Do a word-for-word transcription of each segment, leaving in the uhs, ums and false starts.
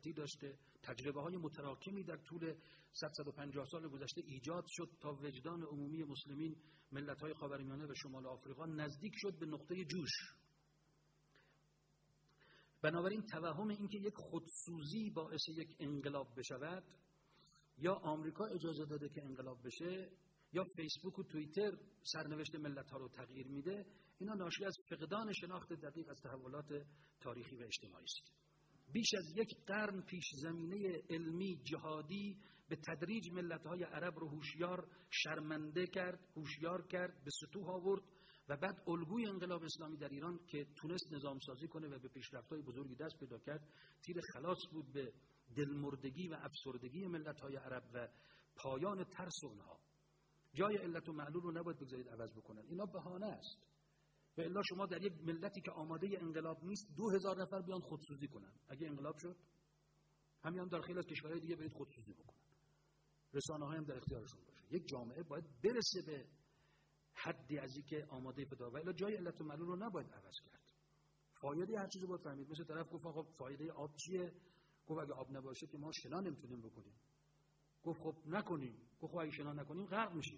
سنتی داشته، تجربه های متراکمی در طول صد تا صد و پنجاه سال گذشته ایجاد شد تا وجدان عمومی مسلمین ملت های خاورمیانه و شمال آفریقا نزدیک شد به نقطه جوش. بنابراین توهم اینکه یک خودسوزی باعث یک انقلاب بشود، یا آمریکا اجازه داده که انقلاب بشه، یا فیسبوک و توییتر سرنوشت ملت ها رو تغییر میده، اینا ناشی از فقدان شناخت دقیق از تحولات تاریخی و اجتماعی است. بیش از یک قرن پیش زمینه علمی جهادی به تدریج ملت های عرب رو هوشیار شرمنده کرد، هوشیار کرد، به سطوح آورد و بعد الگوی انقلاب اسلامی در ایران که تونست نظام سازی کنه و به پیشرفت‌های بزرگی دست پیدا کرد، تیر خلاص بود به دلمردگی و افسردگی ملت‌های عرب و پایان ترس اونها. جای علت و معلول رو نباید بگذارید عوض بکنن. اینا بهانه است. و الا شما در یک ملتی که آماده انقلاب نیست دو هزار نفر بیان خودسوزی کنن. اگه انقلاب شد همین هم در خیلی از کشورهای دیگه برید خودسوزی بکنن. رسانه‌ها هم در اختیارشون باشه. یک جامعه باید برسه به حدی از اینکه آماده فدا و الا جای علت و معلول رو نباید عوض کرد. فایده هر چیزو باید فهمید. مثل طرف گفت آقا فایده آب چیه؟ گفت اگه آب نباشه که ما شنا نمیتونیم بکنیم. گفت خب نکنیم. گفت خب اگه شنا نکنیم غرق میشیم.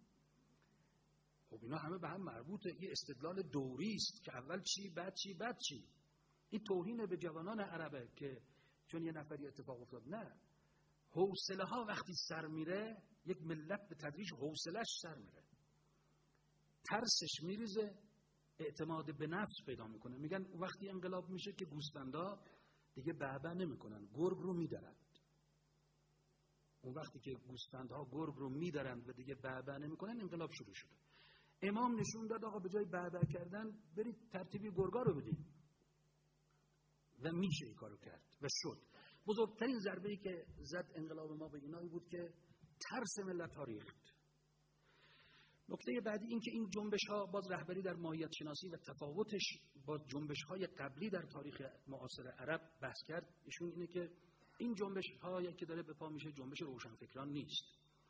خب اینا همه به هم مربوطه. یه استدلال دوری است که اول چی بعد چی بعد چی. این توهین به جوانان عربه که چون یه نفری اتفاق افتاد. نه، حوصله ها وقتی سر میره یک ملت به تدریج حوصله‌اش سر میره، ترسش میریزه، اعتماد به نفس پیدا میکنه. میگن وقتی انقلاب میشه که گوسفندا دیگه بعبع نمیکنن، گرگ رو میدرند. اون وقتی که گوسفندها گرگ رو میدرند و دیگه بعبع نمیکنن انقلاب شروع شده. امام نشون داد آقا به جای بعبع کردن برید ترتیبی گرگا رو بدید و میشه این کارو کرد و شد. بزرگترین ضربه‌ای که زد انقلاب ما به اینایی بود که ترس ملت ها ریخت. نکته بعدی این که این جنبش‌ها باز رهبری در ماهیت شناسی و تفاوتش با جنبش‌های قبلی در تاریخ معاصر عرب بحث کرد. ایشون اینه که این جنبش‌هایی که داره به پا میشه جنبش روشنفکران نیست.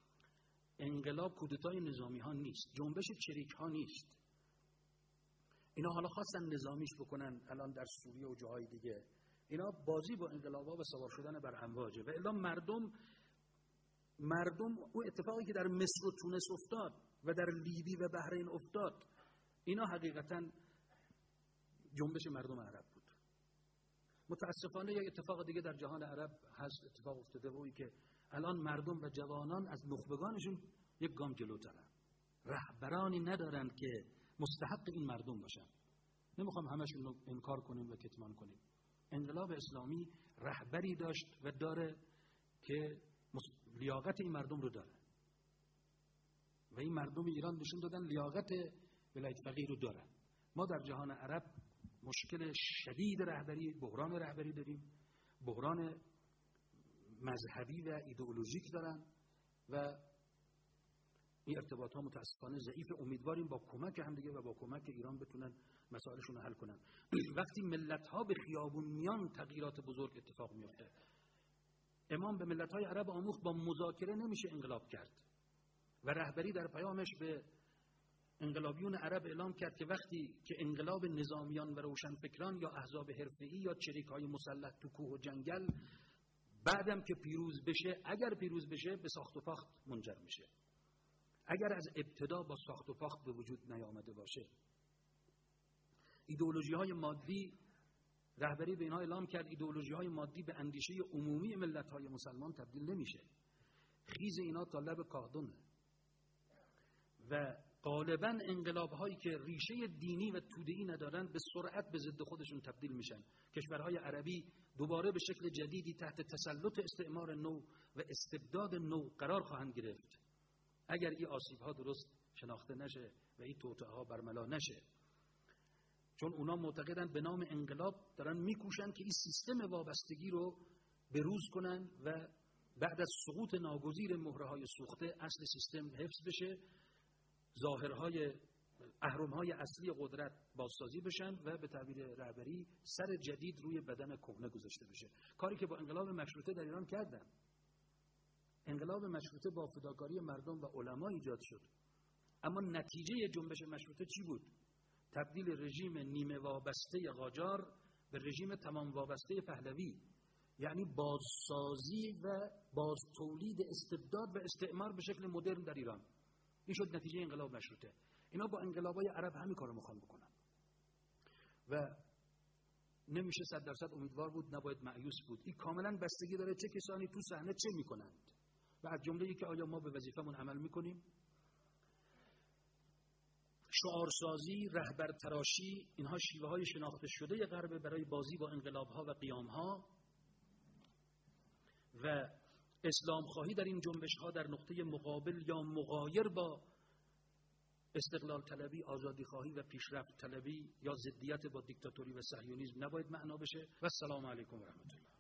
انقلاب کودتای نظامی ها نیست. جنبش چریک ها نیست. اینا حالا خواستن نظامیش بکنن الان در سوریه و جاهای دیگه. اینا بازی با انقلاب‌ها و سوار شدن بر امواجه و الا مردم مردم اون اتفاقی که در مصر و تونس افتاد و در لیبی و بحرین افتاد اینا حقیقتاً جنبش مردم عرب بود. متاسفانه یک اتفاق دیگه در جهان عرب هست اتفاق افتاده و که الان مردم و جوانان از نخبگانشون یک گام جلوترن. رهبرانی ندارند که مستحق این مردم باشن. نمیخوام همشون رو انکار کنیم و کتمان کنیم. انقلاب اسلامی رهبری داشت و داره که لیاقت این مردم رو داره و این مردم ایران نشون دادن لیاقت ولایت فقیه رو داره. ما در جهان عرب مشکل شدید رهبری، بحران رهبری داریم، بحران مذهبی و ایدئولوژیک دارن و این ارتباط ها متاسفانه ضعیف. امیدواریم با کمک همدیگه و با کمک ایران بتونن مسائلشون رو حل کنن. وقتی ملت ها به خیابون میان تغییرات بزرگ اتفاق میفته. امام به ملت های عرب آموخت با مذاکره نمیشه انقلاب کرد و رهبری در پیامش به انقلابیون عرب اعلام کرد که وقتی که انقلاب نظامیان و روشنفکران یا احزاب حرفه‌ای یا چریک‌های مسلح تو کوه و جنگل بعدم که پیروز بشه، اگر پیروز بشه به ساخت و پاخت منجر میشه. اگر از ابتدا با ساخت و پاخت به وجود نیامده باشه. ایدئولوژی‌های مادی رهبری به اینها اعلام کرد ایدئولوژی‌های مادی به اندیشه عمومی ملت‌های مسلمان تبدیل نمیشه. خیز اینا تا لب کاهدونه. و غالباً انقلاب‌هایی که ریشه دینی و توده‌ای ندارن به سرعت به ضد خودشون تبدیل میشن. کشورهای عربی دوباره به شکل جدیدی تحت تسلط استعمار نو و استبداد نو قرار خواهند گرفت اگر این آسیب‌ها درست شناخته نشه و این توطئه‌ها برملا نشه. چون اونا معتقدن به نام انقلاب دارن میکوشن که این سیستم وابستگی رو بروز کنن و بعد از سقوط ناگزیر مهره‌های سوخته اصل سیستم حفظ بشه، ظاهرهای اهرم‌های اصلی قدرت بازسازی بشن و به تعبیر رهبری سر جدید روی بدن کهنه گذاشته بشه. کاری که با انقلاب مشروطه در ایران کردن. انقلاب مشروطه با فداکاری مردم و علما ایجاد شد. اما نتیجه جنبش مشروطه چی بود؟ تبدیل رژیم نیمه وابسته قاجار به رژیم تمام وابسته پهلوی. یعنی بازسازی و باز تولید استبداد و استعمار به شکل مدرن در ایران. این شد نتیجه انقلاب مشروطه. اینا با انقلابای عرب همین کارو میخوان بکنن و نمیشه صد درصد امیدوار بود، نباید مایوس بود. این کاملا بستگی داره چه کسانی تو صحنه چه میکنند و از جمله ای که آیا ما به وظیفمون عمل میکنیم. شعارسازی، رهبر تراشی، اینها شیوه های شناخته شده غرب برای بازی با انقلاب ها و قیام ها و اسلام خواهی در این جنبش ها در نقطه مقابل یا مغایر با استقلال طلبی، آزادی خواهی و پیشرفت طلبی یا ضدیت با دیکتاتوری و صهیونیسم نباید معنا بشه. و السلام علیکم و رحمت الله.